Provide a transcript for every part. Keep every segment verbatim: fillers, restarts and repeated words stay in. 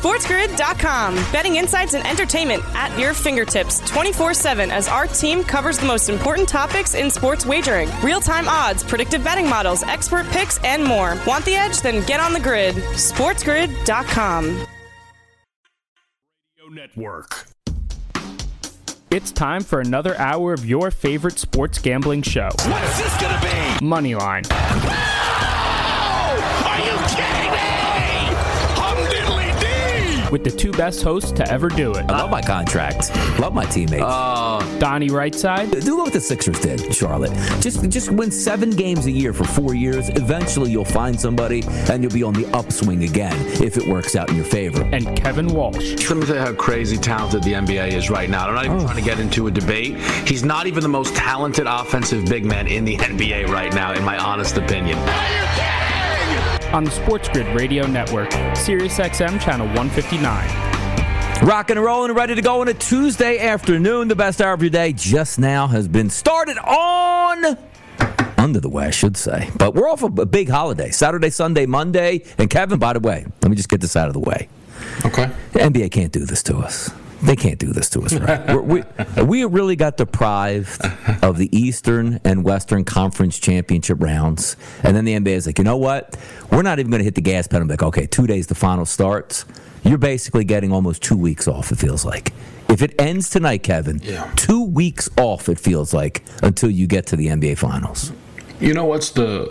SportsGrid dot com. Betting insights and entertainment at your fingertips twenty-four seven as our team covers the most important topics in sports wagering. Real-time odds, predictive betting models, expert picks, and more. Want the edge? Then get on the grid. SportsGrid dot com. Network. It's time for another hour of your favorite sports gambling show. What is this going to be? Moneyline. Oh! Are you kidding me? Hum diddly dee! With the two best hosts to ever do it. I love my contract. Love my teammates. Uh, Donnie Rightside. Do what the Sixers did, Charlotte. Just just win seven games a year for four years. Eventually you'll find somebody and you'll be on the upswing again if it works out in your favor. And Kevin Walsh. Let me tell you how crazy talented the N B A is right now. I'm not even oh. trying to get into a debate. He's not even the most talented offensive big man in the N B A right now, in my honest opinion. Are you kidding? On the SportsGrid Radio Network, Sirius X M Channel one fifty-nine. Rocking and rolling, ready to go on a Tuesday afternoon. The best hour of your day just now has been started on... Under the way, I should say. But we're off a big holiday. Saturday, Sunday, Monday. And Kevin, by the way, let me just get this out of the way. Okay. The N B A can't do this to us. They can't do this to us, right? We're, we, we really got deprived of the Eastern and Western Conference championship rounds. And then the N B A is like, you know what? We're not even going to hit the gas pedal and be like, okay, two days the final starts. You're basically getting almost two weeks off, it feels like. If it ends tonight, Kevin, yeah. two weeks off, it feels like, until you get to the N B A Finals. You know what's the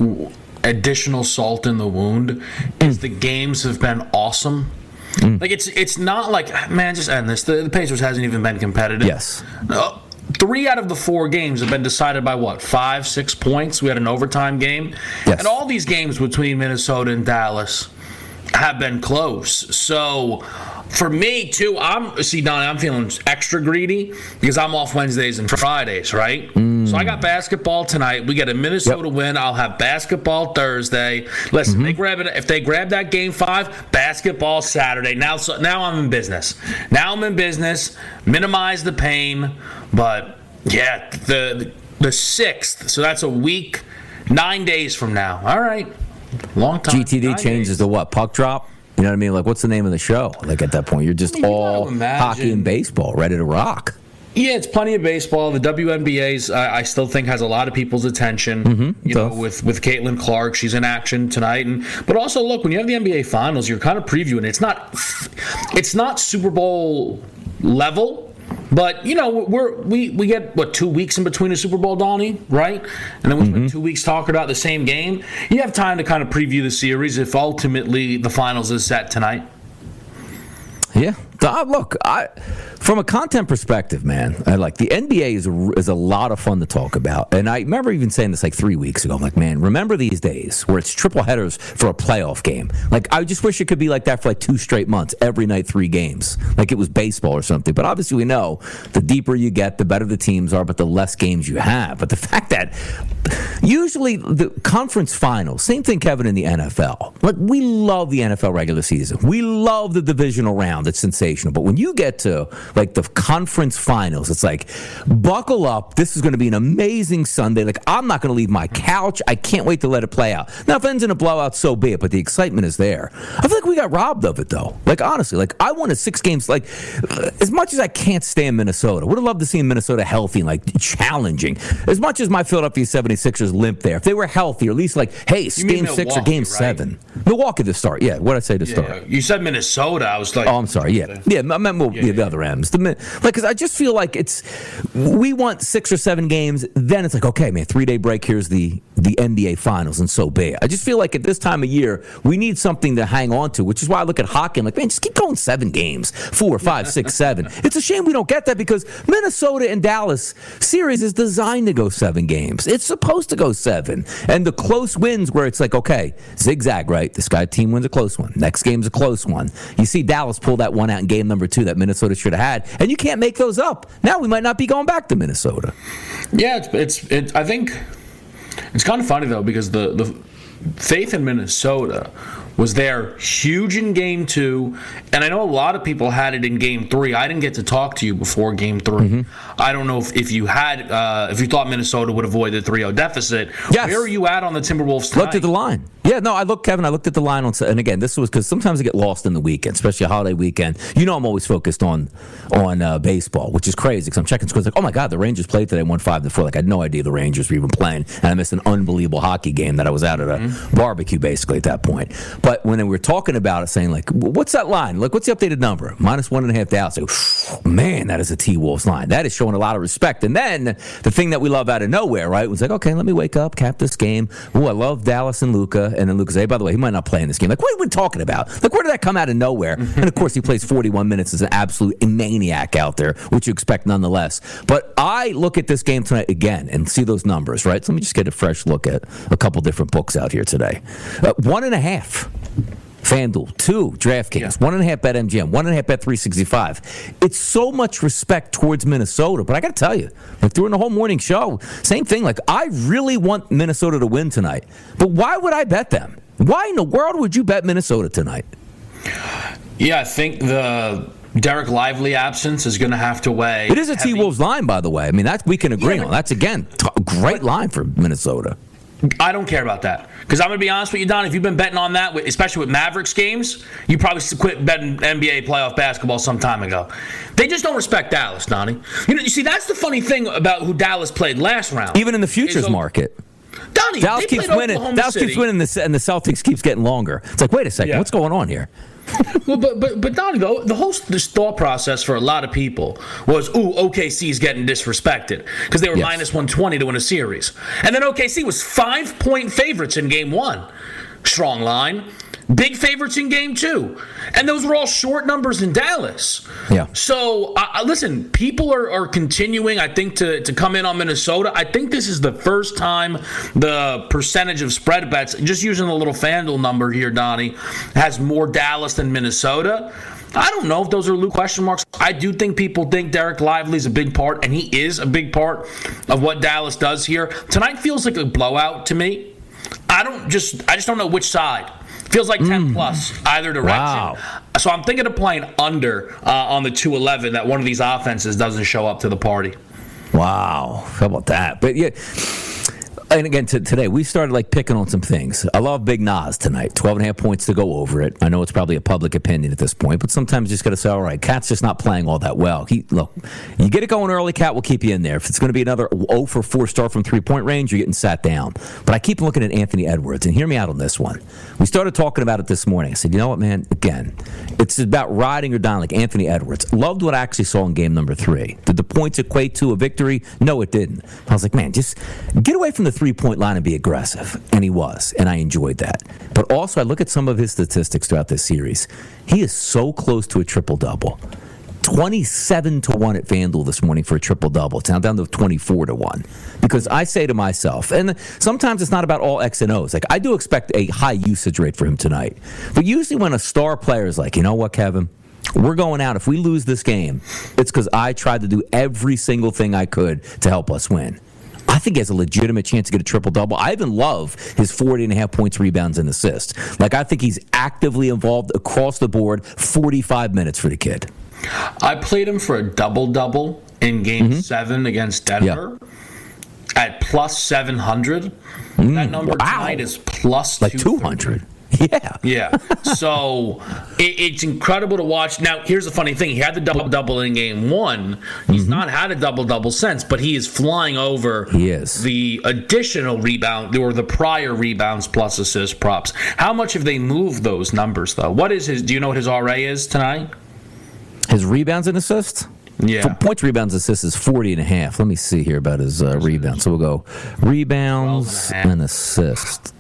additional salt in the wound? Is the games have been awesome. Mm. Like, it's it's not like, man, just end this. The, the Pacers hasn't even been competitive. Yes. No. Three out of the four games have been decided by, what, five, six points? We had an overtime game. Yes. And all these games between Minnesota and Dallas have been close. So, for me, too, I'm see, Donnie, I'm feeling extra greedy because I'm off Wednesdays and Fridays, right? Mm. So I got basketball tonight. We get a Minnesota yep. win. I'll have basketball Thursday. Listen, mm-hmm. they grab it. If they grab that game five, basketball Saturday. Now, so, now I'm in business. Now I'm in business. Minimize the pain. But, yeah, the the sixth, so that's a week, nine days from now. All right. Long time. G T D changes to what? Puck drop? You know what I mean? Like, what's the name of the show? Like, at that point, you're just I mean, all hockey and baseball, ready to rock. Yeah, it's plenty of baseball. The W N B A's, I, I still think, has a lot of people's attention. Mm-hmm, you tough. know, with with Caitlin Clark, she's in action tonight. And but also, look, when you have the N B A Finals, you're kind of previewing. It's not, it's not Super Bowl level. But, you know, we're, we we get, what, two weeks in between a Super Bowl, Donnie, right? And then we spend mm-hmm. two weeks talking about the same game. You have time to kind of preview the series if ultimately the finals is set tonight. Yeah. Uh, look, I, from a content perspective, man, I like the N B A is a, is a lot of fun to talk about. And I remember even saying this like three weeks ago. I'm like, man, remember these days where it's triple headers for a playoff game? Like, I just wish it could be like that for like two straight months, every night, three games, like it was baseball or something. But obviously, we know the deeper you get, the better the teams are, but the less games you have. But the fact that usually the conference finals, same thing, Kevin, in the N F L. Like, we love the N F L regular season. We love the divisional round. It's sensational. But when you get to like the conference finals, it's like, buckle up. This is going to be an amazing Sunday. Like, I'm not going to leave my couch. I can't wait to let it play out. Now, if it ends in a blowout, so be it. But the excitement is there. I feel like we got robbed of it, though. Like, honestly, like I wanted six games. Like, as much as I can't stand Minnesota, would have loved to see Minnesota healthy and like challenging. As much as my Philadelphia seventy-sixers limp there, if they were healthy, or at least like, hey, it's game Milwaukee, six or game right? seven. Milwaukee to start. Yeah, what did I say to yeah, start? You said Minnesota. I was like, oh, I'm sorry. Yeah. Yeah, I meant well, yeah, yeah, the other M's. The, like, because I just feel like it's, we want six or seven games, then it's like, okay, man, three-day break, here's the, the N B A Finals, and so be it. I just feel like at this time of year, we need something to hang on to, which is why I look at hockey, I'm like, man, just keep going seven games, four, five, six, seven. It's a shame we don't get that because Minnesota and Dallas series is designed to go seven games. It's supposed to go seven. And the close wins where it's like, okay, zigzag, right? This guy team wins a close one. Next game's a close one. You see Dallas pull that one out in game number two that Minnesota should have had, and you can't make those up. Now we might not be going back to Minnesota. Yeah, it's, it's it, I think it's kind of funny, though, because the, the faith in Minnesota was there huge in game two, and I know a lot of people had it in game three. I didn't get to talk to you before game three. Mm-hmm. I don't know if, if you had, uh, if you thought Minnesota would avoid the three oh deficit. Yes. Where are you at on the Timberwolves tonight? Looked at the line. Yeah, no, I looked, Kevin, I looked at the line on, and again, this was because sometimes I get lost in the weekend, especially a holiday weekend. You know I'm always focused on on uh, baseball, which is crazy because I'm checking scores like, oh my God, the Rangers played today, won five to four. Like I had no idea the Rangers were even playing, and I missed an unbelievable hockey game that I was out at a mm-hmm. barbecue basically at that point. But when they were talking about it, saying like, what's that line? Like, what's the updated number? Minus one and a half Dallas. Like, man, that is a T-Wolves line. That is showing a lot of respect. And then the thing that we love out of nowhere, right, was like, okay, let me wake up, cap this game. Oh, I love Dallas and Luka. And then Luka's, hey, by the way, he might not play in this game. Like, what are we talking about? Like, where did that come out of nowhere? And of course, he plays forty-one minutes as an absolute maniac out there, which you expect nonetheless. But I look at this game tonight again and see those numbers, right? So let me just get a fresh look at a couple different books out here today. Uh, one and a half. FanDuel, two, DraftKings, yeah. one and a half BetMGM, one and a half Bet three sixty-five. It's so much respect towards Minnesota, but I got to tell you, like during the whole morning show, same thing. Like I really want Minnesota to win tonight, but why would I bet them? Why in the world would you bet Minnesota tonight? Yeah, I think the Derek Lively absence is going to have to weigh. It is a T-Wolves line, by the way. I mean, that we can agree yeah, on. That's again a great line for Minnesota. I don't care about that. Because I'm going to be honest with you, Don, if you've been betting on that, especially with Mavericks games, you probably quit betting N B A playoff basketball some time ago. They just don't respect Dallas, Donnie. You know, you see, that's the funny thing about who Dallas played last round. Even in the futures so, market. Donnie, Dallas keeps winning. Oklahoma Dallas City. keeps winning, the, and the Celtics keeps getting longer. It's like, wait a second, yeah. what's going on here? well, but but but Donnie, the, the whole this thought process for a lot of people was, ooh, O K C's getting disrespected because they were yes. minus one twenty to win a series, and then O K C was five point favorites in game one. Strong line. Big favorites in game two. And those were all short numbers in Dallas. Yeah. So, uh, listen, people are, are continuing, I think, to, to come in on Minnesota. I think this is the first time the percentage of spread bets, just using the little FanDuel number here, Donnie, has more Dallas than Minnesota. I don't know if those are Luke question marks. I do think people think Derek Lively is a big part, and he is a big part of what Dallas does here. Tonight feels like a blowout to me. I don't just, I just don't know which side. Feels like ten mm. plus either direction. Wow. So I'm thinking of playing under uh, on the two eleven that one of these offenses doesn't show up to the party. Wow. How about that? But yeah. And again, t- today, we started like picking on some things. I love Big Nas tonight. twelve and a half points to go over it. I know it's probably a public opinion at this point, but sometimes you just got to say, all right, Cat's just not playing all that well. He Look, you get it going early, Cat will keep you in there. If it's going to be another oh for four start from three-point range, you're getting sat down. But I keep looking at Anthony Edwards, and hear me out on this one. We started talking about it this morning. I said, you know what, man? Again, it's about riding or dying like Anthony Edwards. Loved what I actually saw in game number three. Did the points equate to a victory? No, it didn't. I was like, man, just get away from the three-point line and be aggressive, and he was, and I enjoyed that. But also, I look at some of his statistics throughout this series. He is so close to a triple-double. twenty-seven to one at FanDuel this morning for a triple-double. It's now down to twenty-four to one. Because I say to myself, and sometimes it's not about all X and O's. Like, I do expect a high usage rate for him tonight. But usually when a star player is like, you know what, Kevin? We're going out. If we lose this game, it's because I tried to do every single thing I could to help us win. I think he has a legitimate chance to get a triple-double. I even love his forty and a half points, rebounds, and assists. Like, I think he's actively involved across the board, forty-five minutes for the kid. I played him for a double-double in Game mm-hmm. seven against Denver yeah. at plus seven hundred. Mm, that number wow. tonight is plus like two hundred. Yeah. Yeah. So it, it's incredible to watch. Now, here's the funny thing. He had the double-double in game one. He's mm-hmm. not had a double-double since, but he is flying over he is. the additional rebound or the prior rebounds plus assist props. How much have they moved those numbers, though? What is his – do you know what his R A is tonight? His rebounds and assists? Yeah. For points, rebounds, assists is forty and a half. Let me see here about his uh, rebounds. So we'll go rebounds and, and assists.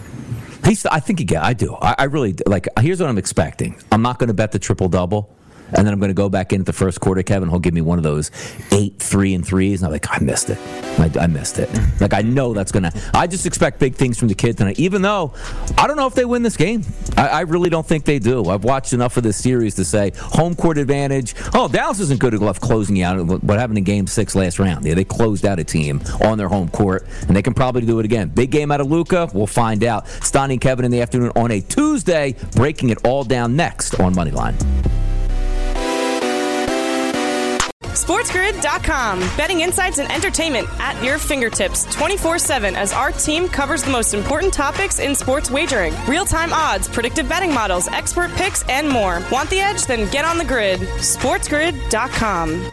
He's, I think he get. I do. I, I really like. Here's what I'm expecting. I'm not going to bet the triple double, and then I'm going to go back in at the first quarter, Kevin. He'll give me one of those eight three and threes, and I'm like, I missed it. I, I missed it. Like, I know that's going to – I just expect big things from the kid tonight, even though I don't know if they win this game. I, I really don't think they do. I've watched enough of this series to say home court advantage. Oh, Dallas isn't good at closing you out. What happened in game six last round? Yeah, they closed out a team on their home court, and they can probably do it again. Big game out of Luka. We'll find out. Stoney and Kevin in the afternoon on a Tuesday, breaking it all down next on Moneyline. SportsGrid dot com. Betting insights and entertainment at your fingertips twenty-four seven as our team covers the most important topics in sports wagering. Real-time odds, predictive betting models, expert picks, and more. Want the edge? Then get on the grid. SportsGrid dot com.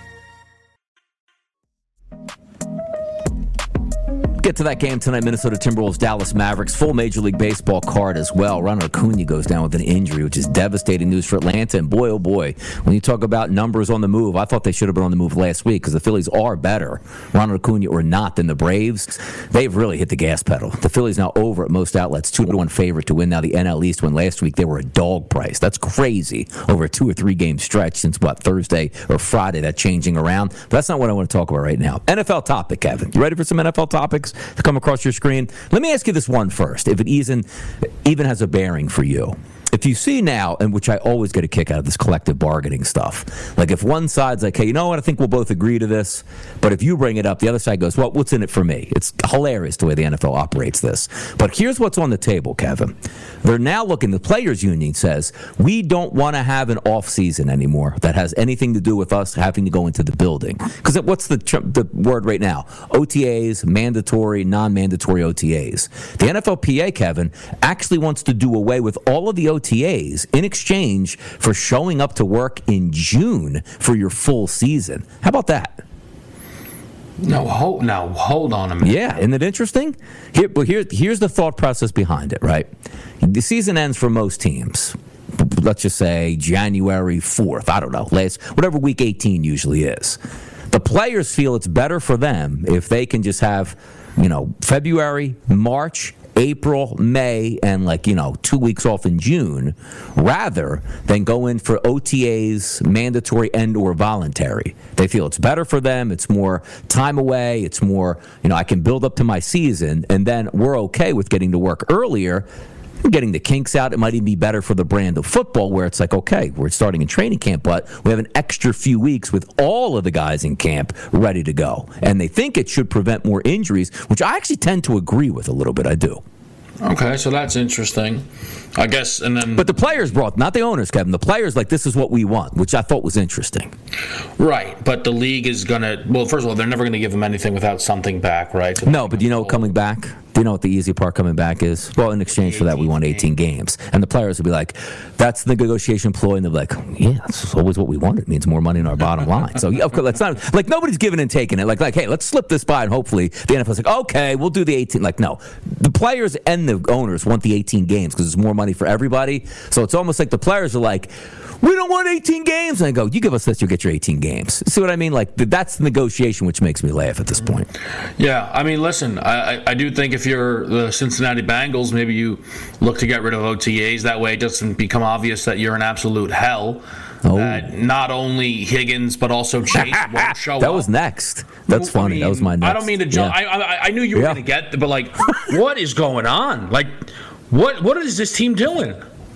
Get to that game tonight, Minnesota Timberwolves, Dallas Mavericks. Full Major League Baseball card as well. Ronald Acuna goes down with an injury, which is devastating news for Atlanta. And boy, oh boy, when you talk about numbers on the move, I thought they should have been on the move last week because the Phillies are better, Ronald Acuna or not, than the Braves. They've really hit the gas pedal. The Phillies now over at most outlets, two to one favorite to win now the N L East, when last week they were a dog price. That's crazy over a two or three game stretch since, what, Thursday or Friday, that changing around. But that's not what I want to talk about right now. N F L topic, Kevin. You ready for some N F L topics to come across your screen? Let me ask you this one first, if it even, even has a bearing for you. If you see now, and which I always get a kick out of this collective bargaining stuff, like if one side's like, hey, you know what, I think we'll both agree to this, but if you bring it up, the other side goes, well, what's in it for me? It's hilarious the way the N F L operates this. But here's what's on the table, Kevin. They're now looking, the players' union says, we don't want to have an off-season anymore that has anything to do with us having to go into the building. Because what's the the word right now? O T As, mandatory, non-mandatory O T As. The N F L P A, Kevin, actually wants to do away with all of the O T As in exchange for showing up to work in June for your full season. How about that? No, hold, now, hold on a minute. Yeah, isn't it interesting? Here, but here, here's the thought process behind it, right? The season ends for most teams. Let's just say January fourth. I don't know. Last, whatever week eighteen usually is. The players feel it's better for them if they can just have, you know, February, March, April, May, and like, you know, two weeks off in June, rather than go in for O T As, mandatory and or voluntary. They feel it's better for them. It's more time away. It's more, you know, I can build up to my season, and then we're okay with getting to work earlier, getting the kinks out. It might even be better for the brand of football where it's like, okay, we're starting in training camp, but we have an extra few weeks with all of the guys in camp ready to go. And they think it should prevent more injuries, which I actually tend to agree with a little bit. I do. Okay, so that's interesting. I guess, and then... But the players brought, not the owners, Kevin. The players, like, this is what we want, which I thought was interesting. Right, but the league is going to... Well, first of all, they're never going to give them anything without something back, right? So no, but do you know coming back? Do you know what the easy part coming back is? Well, in exchange for that, we want eighteen games. And the players will be like, that's the negotiation ploy. And they'll be like, yeah, that's always what we want. It means more money in our bottom line. So, yeah, of course, that's not... Like, nobody's giving and taking it. Like, like, hey, let's slip this by, and hopefully the N F L's like, okay, we'll do the eighteen. Like, no. The players and the owners want the eighteen games because there's more money for everybody. So it's almost like the players are like, we don't want eighteen games. And I go, you give us this, you'll get your eighteen games. See what I mean? Like, that's the negotiation, which makes me laugh at this point. Yeah, I mean, listen, I, I do think if you're the Cincinnati Bengals, maybe you look to get rid of O T As. That way it doesn't become obvious that you're in absolute hell. Oh. That not only Higgins, but also Chase won't show up. That was next. That's funny. I mean, that was my next. I don't mean to jump. Yeah. I, I, I knew you were yeah. going to get, but like, what is going on? Like, what what is this team doing?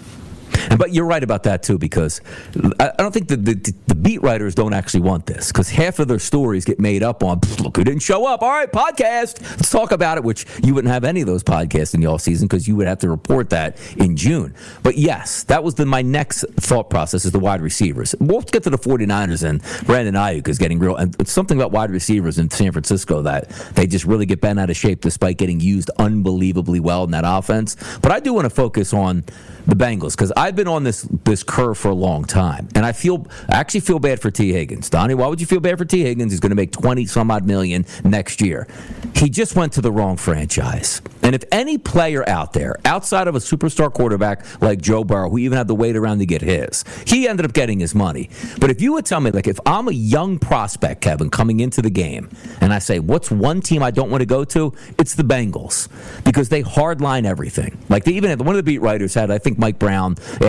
But you're right about that, too, because I don't think the, the, the beat writers don't actually want this, because half of their stories get made up on, look who didn't show up. All right, podcast. Let's talk about it, which you wouldn't have any of those podcasts in the offseason because you would have to report that in June. But, yes, that was the, my next thought process is the wide receivers. We'll get to the 49ers, and Brandon Ayuk is getting real. And it's something about wide receivers in San Francisco that they just really get bent out of shape despite getting used unbelievably well in that offense. But I do want to focus on the Bengals, because I've been on this this curve for a long time, and I feel I actually feel bad for T. Higgins. Donnie, why would you feel bad for T. Higgins? He's going to make twenty some odd million next year. He just went to the wrong franchise. And if any player out there, outside of a superstar quarterback like Joe Burrow, who even had to wait around to get his, he ended up getting his money. But if you would tell me, like, if I'm a young prospect, Kevin, coming into the game, and I say, what's one team I don't want to go to? It's the Bengals, because they hardline everything. Like, they even had, one of the beat writers had, I think Mike Brown asked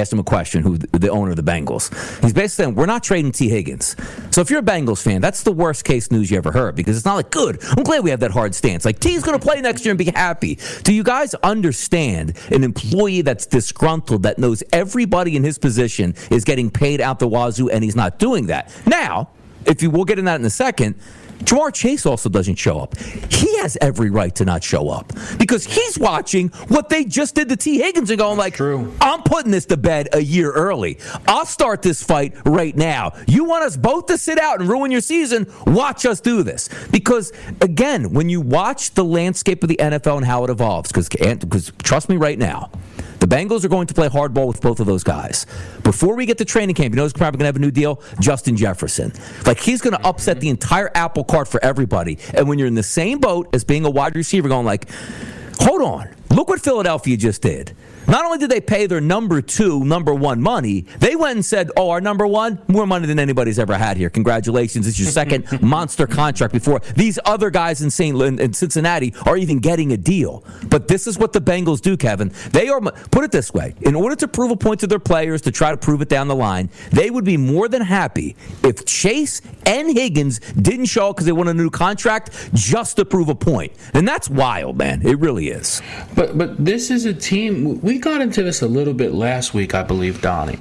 asked him a question, who the owner of the Bengals. He's basically saying, we're not trading T. Higgins. So if you're a Bengals fan, that's the worst case news you ever heard, because it's not like, good, I'm glad we have that hard stance. Like, T's going to play next year and be happy. Do you guys understand an employee that's disgruntled, that knows everybody in his position is getting paid out the wazoo, and he's not doing that? Now, if you will get in that in a second, Ja'Marr Chase also doesn't show up. He has every right to not show up because he's watching what they just did to T. Higgins and going like, True. I'm putting this to bed a year early. I'll start this fight right now. You want us both to sit out and ruin your season? Watch us do this. Because, again, when you watch the landscape of the N F L and how it evolves, because trust me right now, the Bengals are going to play hardball with both of those guys. Before we get to training camp, you know who's probably going to have a new deal? Justin Jefferson. Like, he's going to upset the entire apple cart for everybody. And when you're in the same boat as being a wide receiver going like, hold on, look what Philadelphia just did. Not only did they pay their number two, number one money, they went and said, oh, our number one, more money than anybody's ever had here. Congratulations. It's your second monster contract before these other guys in Saint Louis and Cincinnati are even getting a deal. But this is what the Bengals do, Kevin. They are, put it this way, in order to prove a point to their players, to try to prove it down the line, they would be more than happy if Chase and Higgins didn't show up because they want a new contract just to prove a point. And that's wild, man. It really is. But but this is a team, we got into this a little bit last week, I believe, Donnie,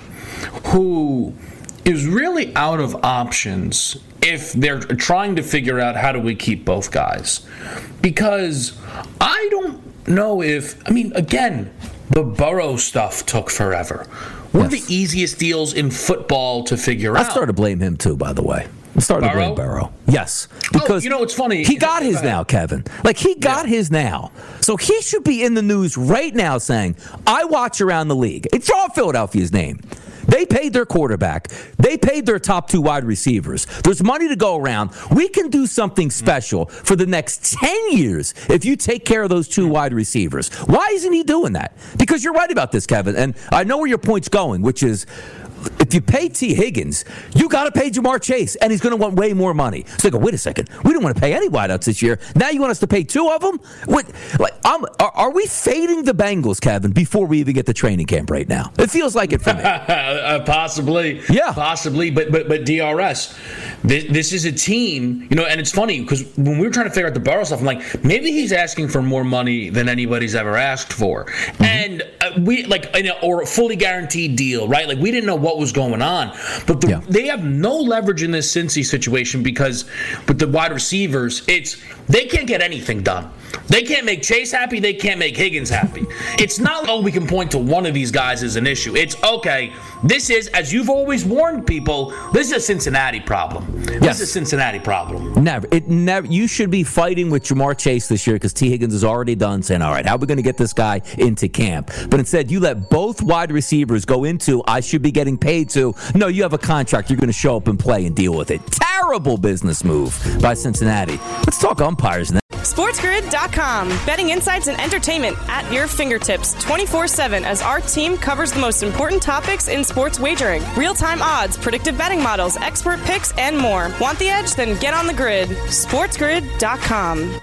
who is really out of options if they're trying to figure out how do we keep both guys. Because I don't know if, I mean, again, the Burrow stuff took forever. One Yes. of the easiest deals in football to figure out. I started to blame him, too, by the way. I started Burrow? to blame Burrow. Yes. Because oh, you know what's funny? He got his now, Kevin. Like, he got yeah. his now. So he should be in the news right now saying, I watch around the league. It's all Philadelphia's name. They paid their quarterback. They paid their top two wide receivers. There's money to go around. We can do something special for the next ten years if you take care of those two wide receivers. Why isn't he doing that? Because you're right about this, Kevin. And I know where your point's going, which is, if you pay T. Higgins, you got to pay Ja'Marr Chase, and he's going to want way more money. So they go, wait a second, we didn't want to pay any wideouts this year. Now you want us to pay two of them? What? Like, I'm, are, are we fading the Bengals, Kevin, before we even get to training camp right now? It feels like it for me. uh, possibly, yeah, possibly. But but but D R S, this, this is a team, you know. And it's funny because when we were trying to figure out the Burrow stuff, I'm like, maybe he's asking for more money than anybody's ever asked for, mm-hmm. and uh, we like, you know, or a fully guaranteed deal, right? Like we didn't know what was going on, but the, yeah. they have no leverage in this Cincy situation because with the wide receivers, it's they can't get anything done. They can't make Chase happy. They can't make Higgins happy. It's not, oh, we can point to one of these guys as an issue. It's, okay, this is, as you've always warned people, this is a Cincinnati problem. This yes. is a Cincinnati problem. Never. It never. You should be fighting with Ja'Marr Chase this year because T. Higgins is already done saying, all right, how are we going to get this guy into camp? But instead, you let both wide receivers go into, I should be getting paid to, no, you have a contract. You're going to show up and play and deal with it. Terrible business move by Cincinnati. Let's talk umpires now. SportsGrid dot com. Betting insights and entertainment at your fingertips twenty-four seven as our team covers the most important topics in sports wagering. Real-time odds, predictive betting models, expert picks, and more. Want the edge? Then get on the grid. SportsGrid dot com.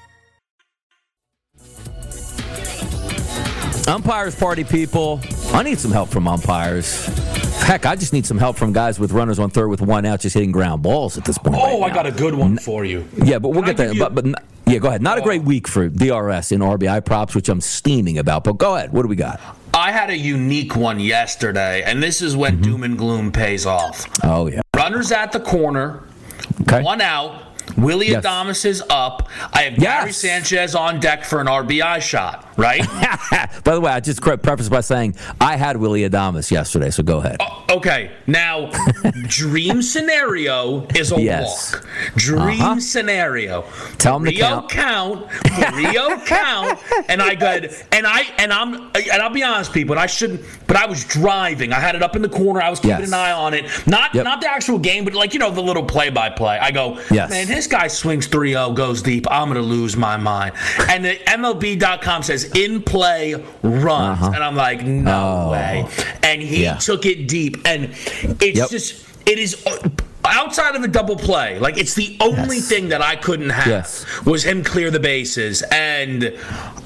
Umpires party, people. I need some help from umpires. Heck, I just need some help from guys with runners on third with one out just hitting ground balls at this point. Oh, right I got a good one for you. Yeah, but we'll Can get there. But, but yeah, go ahead. Not oh. a great week for D R S in R B I props, which I'm steaming about. But go ahead. What do we got? I had a unique one yesterday, and this is when mm-hmm. doom and gloom pays off. Oh, yeah. Runners at the corner, okay. one out. Willie yes. Adames is up. I have yes. Gary Sanchez on deck for an R B I shot, right? By the way, I just preface by saying I had Willie Adames yesterday, so go ahead. Oh, okay. Now, dream scenario is a yes. walk. Dream uh-huh. scenario. Tell him to Rio count. count. Rio count. And I got and I and I'm and I'll be honest, people, and I shouldn't, but I was driving. I had it up in the corner. I was keeping yes. an eye on it. Not yep. not the actual game, but like, you know, the little play-by-play. I go, yes. man, this guy swings three oh, goes deep. I'm going to lose my mind. And the M L B dot com says in play runs. Uh-huh. And I'm like, no oh. way. And he yeah. took it deep. And it's yep. just, it is outside of a double play. Like, it's the only yes. thing that I couldn't have yes. was him clear the bases. And,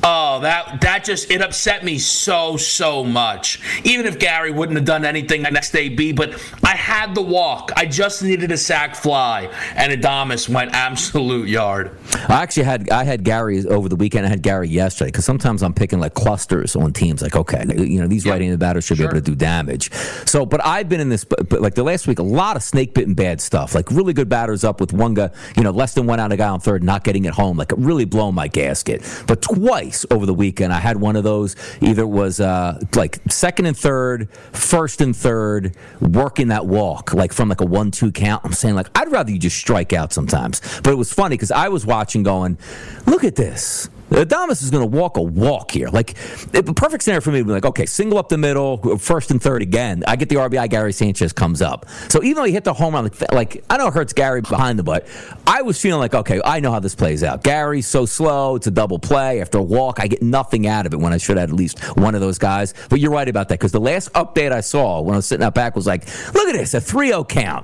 Oh, that that just, it upset me so, so much. Even if Gary wouldn't have done anything the next day, B, but I had the walk. I just needed a sack fly, and Adames went absolute yard. I actually had I had Gary over the weekend. I had Gary yesterday because sometimes I'm picking like clusters on teams. Like, okay, you know, these Yeah, right-handed batters should sure. be able to do damage. So, but I've been in this, but, but like the last week, a lot of snake-bitten bad stuff. Like really good batters up with one guy, you know, less than one out, a guy on third, not getting it home. Like really blowing my gasket. But twice over the weekend, I had one of those. Either it was uh, like second and third, first and third, working that walk, like from like a one-two count. I'm saying like I'd rather you just strike out sometimes. But it was funny because I was watching, going, look at this. Adames is going to walk a walk here. Like, the perfect scenario for me would be like, okay, single up the middle, first and third again. I get the R B I, Gary Sanchez comes up. So even though he hit the home run, like, like I know it hurts Gary behind the butt, I was feeling like, okay, I know how this plays out. Gary's so slow, it's a double play. After a walk, I get nothing out of it when I should have at least one of those guys. But you're right about that, because the last update I saw when I was sitting out back was like, look at this, a three oh count.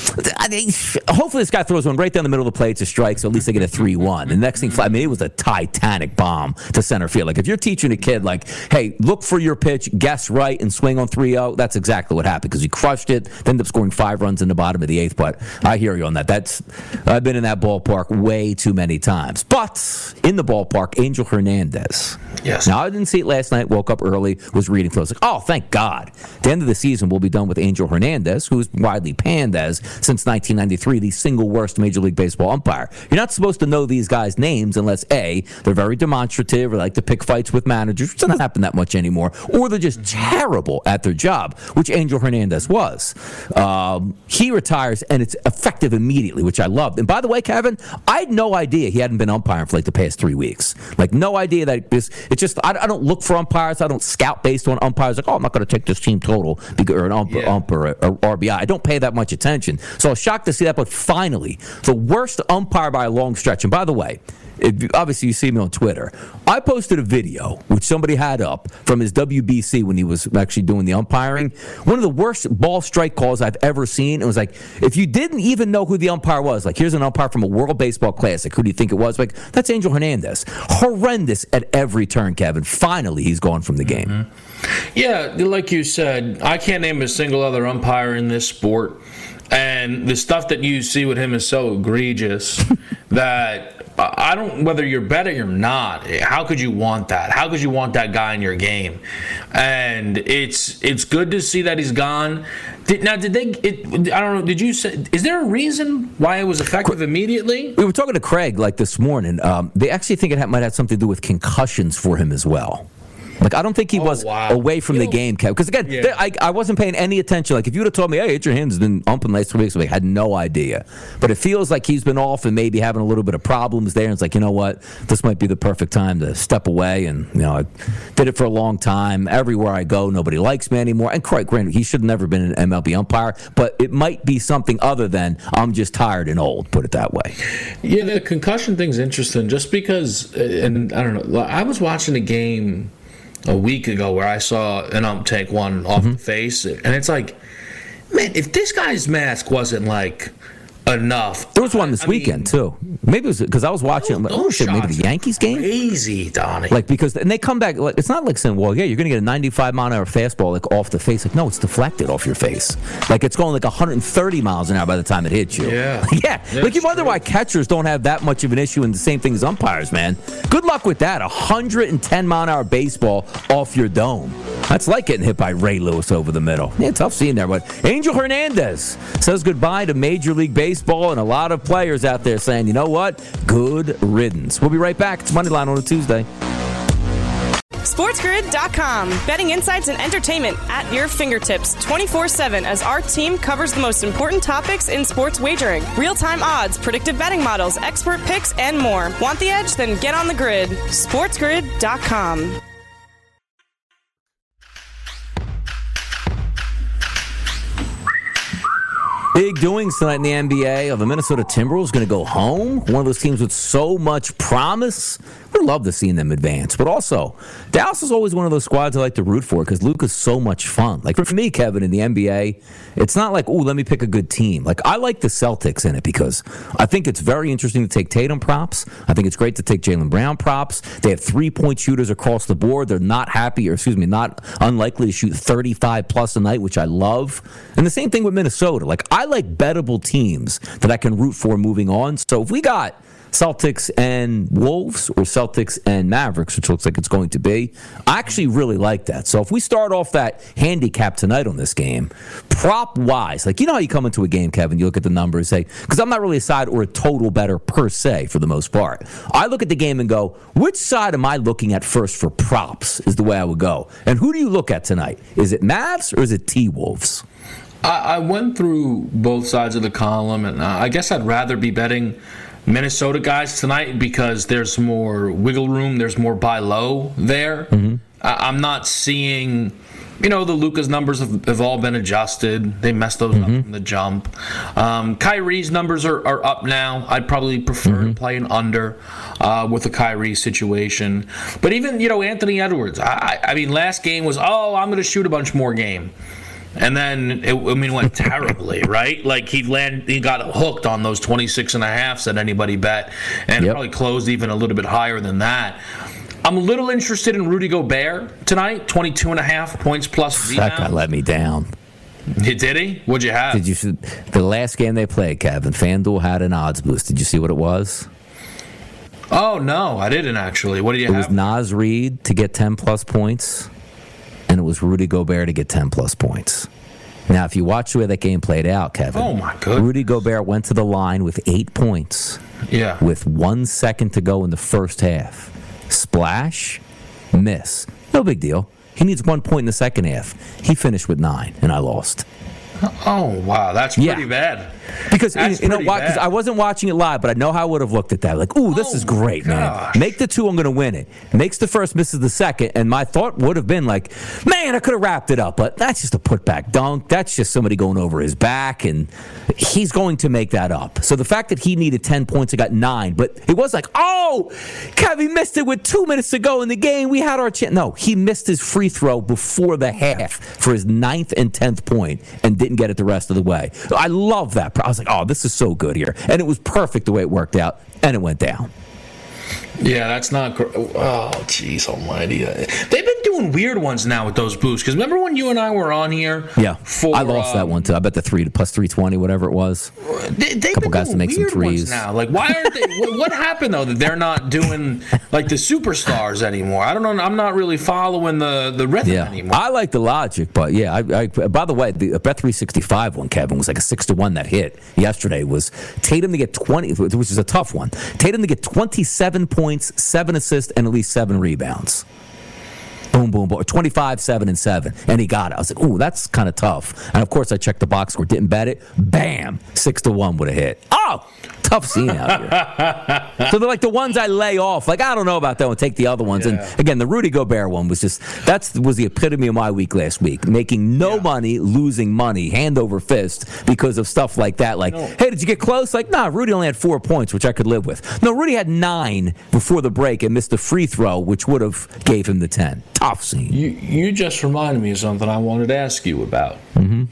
I mean, hopefully this guy throws one right down the middle of the plate to strike, so at least they get a three one. And the next thing, I mean, it was a Titanic bomb to center field. Like if you're teaching a kid, like, hey, look for your pitch, guess right, and swing on three oh, that's exactly what happened, because he crushed it, ended up scoring five runs in the bottom of the eighth. But I hear you on that. That's I've been in that ballpark way too many times. But in the ballpark, Angel Hernandez. Yes. Now I didn't see it last night. Woke up early, was reading close. Like, oh, thank God. At the end of the season, we'll be done with Angel Hernandez, who's widely panned as, since nineteen ninety-three, the single worst Major League Baseball umpire. You're not supposed to know these guys' names unless A, they're very demonstrative or like to pick fights with managers, which doesn't happen that much anymore, or they're just terrible at their job, which Angel Hernandez was. Um, he retires, and it's effective immediately, which I loved. And by the way, Kevin, I had no idea he hadn't been umpiring for like the past three weeks. Like, no idea that this, it's just, I, I don't look for umpires. I don't scout based on umpires. Like, oh, I'm not going to take this team total because, or an ump, Yeah. ump or, or R B I. I don't pay that much attention. So I was shocked to see that, but finally, the worst umpire by a long stretch. And by the way, It, obviously, you see me on Twitter. I posted a video, which somebody had up, from his W B C when he was actually doing the umpiring. One of the worst ball strike calls I've ever seen. It was like, if you didn't even know who the umpire was, like, here's an umpire from a World Baseball Classic. Who do you think it was? Like, that's Angel Hernandez. Horrendous at every turn, Kevin. Finally, he's gone from the game. Mm-hmm. Yeah, like you said, I can't name a single other umpire in this sport. And the stuff that you see with him is so egregious that I don't, whether you're betting or not, how could you want that? How could you want that guy in your game? And it's it's good to see that he's gone. Did, now, did they, it, I don't know, did you say, is there a reason why it was effective immediately? We were talking to Craig, like, this morning. Um, they actually think it ha- might have something to do with concussions for him as well. Like, I don't think he Oh, was wow. away from You the know- game, Kev. Because, again, Yeah. there- I, I wasn't paying any attention. Like, if you would have told me, hey, Adrian Hernandez has been umping the last three weeks, I had no idea. But it feels like he's been off and maybe having a little bit of problems there. And it's like, you know what? This might be the perfect time to step away. And, you know, I did it for a long time. Everywhere I go, nobody likes me anymore. And quite granted, he should have never been an M L B umpire. But it might be something other than I'm just tired and old, put it that way. Yeah, the concussion thing's interesting just because, and I don't know, I was watching a game a week ago where I saw an ump take one off Mm-hmm. the face, and it's like, man, if this guy's mask wasn't like enough. There was one this I weekend, mean, too. Maybe it was because I was watching, those oh, shit, maybe shots the Yankees game? Crazy, Donnie. Like, because, and they come back, like, it's not like saying, well, yeah, you're going to get a ninety-five mile an hour fastball, like, off the face. Like, no, it's deflected off your face. Like, it's going like one hundred thirty miles an hour by the time it hits you. Yeah. yeah. Like, you wonder true. why catchers don't have that much of an issue, and the same thing as umpires, man. Good luck with that. one hundred ten mile an hour baseball off your dome. That's like getting hit by Ray Lewis over the middle. Yeah, tough seeing there. But Angel Hernandez says goodbye to Major League Baseball, and a lot of players out there saying, you know what? Good riddance. We'll be right back. It's Moneyline on a Tuesday. SportsGrid dot com. Betting insights and entertainment at your fingertips twenty-four seven as our team covers the most important topics in sports wagering. Real-time odds, predictive betting models, expert picks, and more. Want the edge? Then get on the grid. SportsGrid dot com. Big doings tonight in the N B A. Are the Minnesota Timberwolves going to go home? One of those teams with so much promise. We love to seeing them advance. But also, Dallas is always one of those squads I like to root for because Luka's so much fun. Like for me, Kevin, in the N B A, it's not like, ooh, let me pick a good team. Like I like the Celtics in it because I think it's very interesting to take Tatum props. I think it's great to take Jaylen Brown props. They have three-point shooters across the board. They're not happy, or excuse me, not unlikely to shoot thirty-five plus a night, which I love. And the same thing with Minnesota. Like I like bettable teams that I can root for moving on. So if we got Celtics and Wolves or Celtics and Mavericks, which looks like it's going to be, I actually really like that. So if we start off that handicap tonight on this game, prop-wise, like you know how you come into a game, Kevin, you look at the numbers, say, because I'm not really a side or a total better per se for the most part. I look at the game and go, which side am I looking at first for props is the way I would go. And who do you look at tonight? Is it Mavs or is it T-Wolves? I, I went through both sides of the column, and uh, I guess I'd rather be betting Minnesota guys tonight because there's more wiggle room, there's more buy low there. Mm-hmm. I, I'm not seeing, you know, the Luka's numbers have, have all been adjusted. They messed those mm-hmm. up from the jump. Um, Kyrie's numbers are, are up now. I'd probably prefer mm-hmm. to play an under uh, with the Kyrie situation. But even, you know, Anthony Edwards, I, I mean, last game was, oh, I'm going to shoot a bunch more game. And then, it, I mean, it went terribly, right? Like, he land, he got hooked on those twenty-six and a halves that anybody bet, and yep. probably closed even a little bit higher than that. I'm a little interested in Rudy Gobert tonight, twenty-two and a half points plus rebounds. That guy let me down. Did he? What'd you have? Did you see the last game they played, Kevin? FanDuel had an odds boost. Did you see what it was? Oh, no, I didn't actually. What did you it have? It was Naz Reid to get ten plus points. And it was Rudy Gobert to get ten plus points. Now, if you watch the way that game played out, Kevin, oh my goodness. Rudy Gobert went to the line with eight points. Yeah. With one second to go in the first half. Splash, miss. No big deal. He needs one point in the second half. He finished with nine, and I lost. Oh, wow. That's pretty yeah. bad. Because That's you know pretty why? Because I wasn't watching it live, but I know how I would have looked at that. Like, ooh, this oh is great, gosh. man. Make the two, I'm going to win it. Makes the first, misses the second, and my thought would have been like, man, I could have wrapped it up, but that's just a putback dunk. That's just somebody going over his back, and he's going to make that up. So the fact that he needed ten points and got nine, but it was like, oh, Kevin missed it with two minutes to go in the game. We had our chance. No, he missed his free throw before the half for his ninth and tenth point and didn't get it the rest of the way. I love that. I was like, oh, this is so good here. And it was perfect the way it worked out, and it went down. Yeah, that's not gr- oh, jeez almighty. They've been doing weird ones now with those boosts. Because remember when you and I were on here? Yeah, for, I lost um, that one too. I bet the three plus three twenty, whatever it was. They, they've couple been guys doing to make weird some threes ones now. Like, why aren't they? what, what happened though that they're not doing like the superstars anymore? I don't know. I'm not really following the the rhythm yeah. anymore. I like the logic, but yeah. I, I by the way, the Bet three sixty-five one, Kevin, was like a six to one that hit yesterday. Was Tatum to get twenty, which is a tough one. Tatum to get twenty-seven points, seven assists, and at least seven rebounds. Boom, boom, boom. twenty-five, seven, and seven. And he got it. I was like, ooh, that's kind of tough. And, of course, I checked the box score, didn't bet it. Bam! six to one would have hit. Oh! Tough scene out here. So they're like the ones I lay off. Like, I don't know about that one. Take the other ones. Yeah. And, again, the Rudy Gobert one was just, that was the epitome of my week last week. Making no yeah. money, losing money, hand over fist because of stuff like that. Like, no. hey, did you get close? Like, nah, Rudy only had four points, which I could live with. No, Rudy had nine before the break and missed a free throw, which would have gave him the ten. Tough scene. You, you just reminded me of something I wanted to ask you about. Mm-hmm.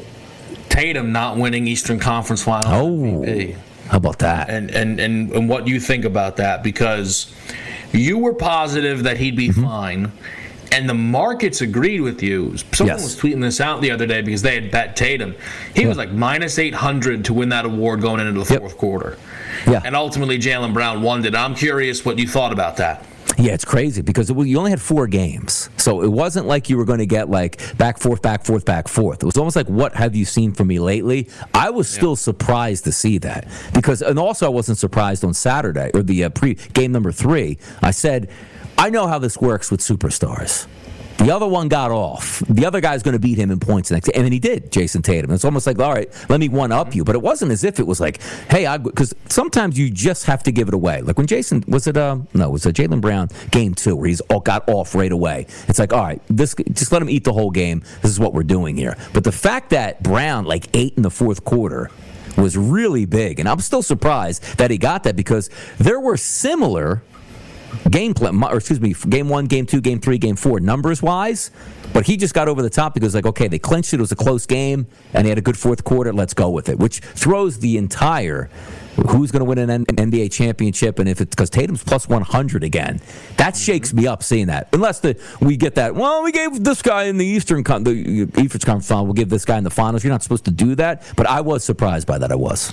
Tatum not winning Eastern Conference Finals. Oh, M V P. How about that? And, and and and what you think about that? Because you were positive that he'd be mm-hmm. fine, and the markets agreed with you. Someone yes. was tweeting this out the other day because they had bet Tatum. He yeah. was like minus eight hundred to win that award going into the fourth yep. quarter. Yeah. And ultimately, Jaylen Brown won it. I'm curious what you thought about that. Yeah, it's crazy because it was, you only had four games. So it wasn't like you were going to get like back, forth, back, forth, back, forth. It was almost like, what have you seen from me lately? I was still yeah. surprised to see that. because, And also I wasn't surprised on Saturday, or the uh, pre game number three. I said, I know how this works with superstars. The other one got off. The other guy's going to beat him in points next, and then he did. Jason Tatum. It's almost like, all right, let me one up you. But it wasn't as if it was like, hey, I because sometimes you just have to give it away. Like when Jason was it? Uh, no, it was a Jaylen Brown game two where he's all got off right away. It's like, all right, this just let him eat the whole game. This is what we're doing here. But the fact that Brown like ate in the fourth quarter was really big, and I'm still surprised that he got that because there were similar game plan, or excuse me, game one, game two, game three, game four, numbers wise, but he just got over the top because like, okay, they clinched it. It was a close game, and he had a good fourth quarter. Let's go with it, which throws the entire who's going to win an N B A championship, and if it's because Tatum's plus one hundred again, that shakes me up seeing that. Unless the we get that, well, we gave this guy in the Eastern Con- the Eastern Conference Final, we'll give this guy in the finals. You're not supposed to do that, but I was surprised by that. I was.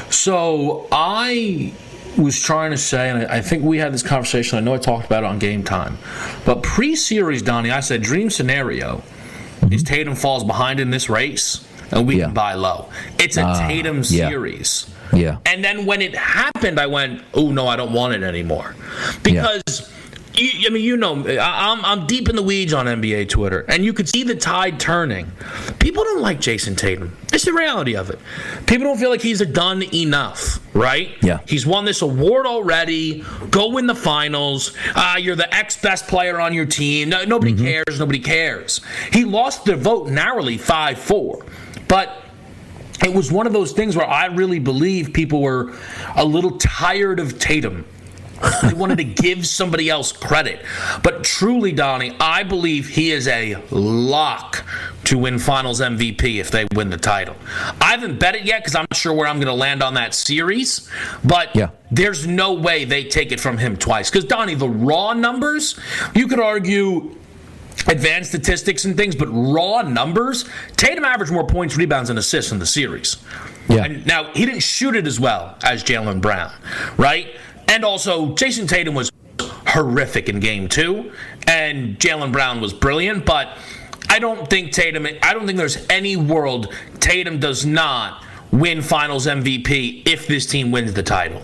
So I was trying to say, and I think we had this conversation, I know I talked about it on Game Time, but pre-series, Donnie, I said dream scenario mm-hmm. is Tatum falls behind in this race and we yeah. can buy low. It's a uh, Tatum yeah. series. Yeah. And then when it happened, I went, oh, no, I don't want it anymore. Because, yeah. you, I mean, you know, I, I'm, I'm deep in the weeds on N B A Twitter, and you could see the tide turning. People don't like Jason Tatum. It's the reality of it. People don't feel like he's done enough, right? Yeah. He's won this award already. Go win the finals. Uh, you're the ex-best player on your team. No, nobody mm-hmm. cares. Nobody cares. He lost the vote narrowly five four. But it was one of those things where I really believe people were a little tired of Tatum. They wanted to give somebody else credit. But truly, Donnie, I believe he is a lock to win Finals M V P if they win the title. I haven't bet it yet because I'm not sure where I'm going to land on that series. But yeah. there's no way they take it from him twice. Because, Donnie, the raw numbers, you could argue advanced statistics and things, but raw numbers, Tatum averaged more points, rebounds, and assists in the series. Yeah. And now, he didn't shoot it as well as Jaylen Brown, right? And also, Jason Tatum was horrific in game two, and Jaylen Brown was brilliant, but I don't think Tatum, I don't think there's any world Tatum does not win Finals M V P if this team wins the title.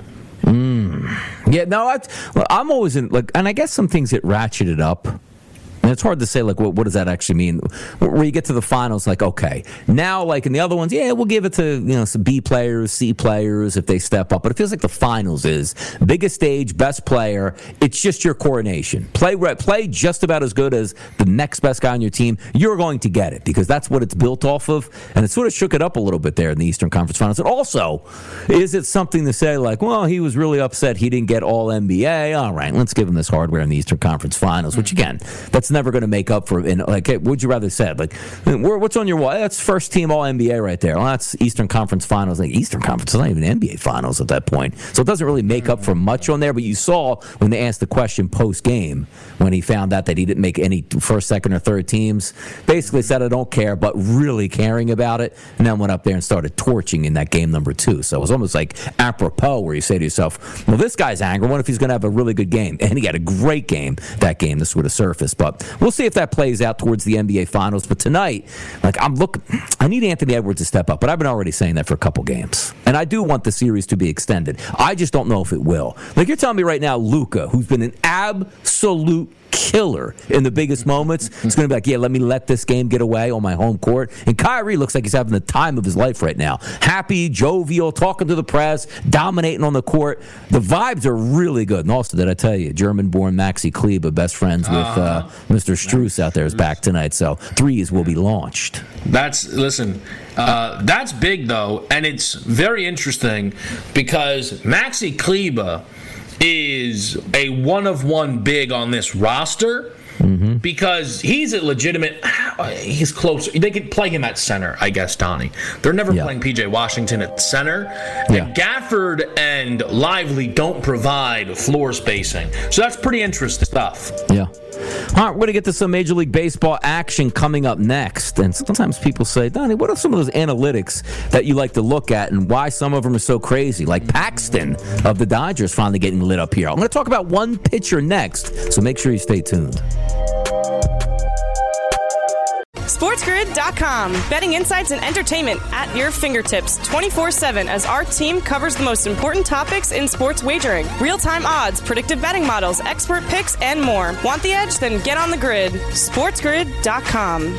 Mm. Yeah, no, I, well, I'm always in, like, and I guess some things get ratcheted up. And it's hard to say, like, what, what does that actually mean? Where you get to the finals, like, okay, now, like in the other ones, yeah, we'll give it to, you know, some B players, C players if they step up. But it feels like the finals is biggest stage, best player. It's just your coronation. Play, play just about as good as the next best guy on your team. You're going to get it because that's what it's built off of. And it sort of shook it up a little bit there in the Eastern Conference Finals. And also, is it something to say, like, well, he was really upset he didn't get all N B A. All right, let's give him this hardware in the Eastern Conference Finals, which, again, that's never going to make up for, in, like, hey, would you rather say? Like, what's on your wall? That's first team all N B A right there. Well, that's Eastern Conference Finals. Like, Eastern Conference is not even N B A Finals at that point. So it doesn't really make up for much on there. But you saw when they asked the question post-game, when he found out that he didn't make any first, second, or third teams, basically said, I don't care, but really caring about it, and then went up there and started torching in that game number two. So it was almost like apropos where you say to yourself, well, this guy's angry. What if he's going to have a really good game? And he had a great game that game. This would have surfaced. But we'll see if that plays out towards the N B A Finals. But tonight, like, I'm looking, I need Anthony Edwards to step up. But I've been already saying that for a couple games. And I do want the series to be extended. I just don't know if it will. Like, you're telling me right now, Luka, who's been an absolute killer in the biggest moments, it's going to be like, yeah, let me let this game get away on my home court. And Kyrie looks like he's having the time of his life right now. Happy, jovial, talking to the press, dominating on the court. The vibes are really good. And also, did I tell you, German-born Maxi Kleber, best friends with uh, Mister Strus out there, is back tonight. So threes will be launched. That's, listen, uh, that's big, though. And it's very interesting because Maxi Kleber is a one-of-one big on this roster mm-hmm. because he's a legitimate – he's close. They could play him at center, I guess, Donnie. They're never yeah. playing P J Washington at center. Yeah. And Gafford and Lively don't provide floor spacing. So that's pretty interesting stuff. Yeah. All right, we're going to get to some Major League Baseball action coming up next. And sometimes people say, Donnie, what are some of those analytics that you like to look at and why some of them are so crazy? Like Paxton of the Dodgers finally getting lit up here. I'm going to talk about one pitcher next, so make sure you stay tuned. SportsGrid dot com. Betting insights and entertainment at your fingertips twenty-four seven as our team covers the most important topics in sports wagering. Real-time odds, predictive betting models, expert picks, and more. Want the edge? Then get on the grid. SportsGrid dot com.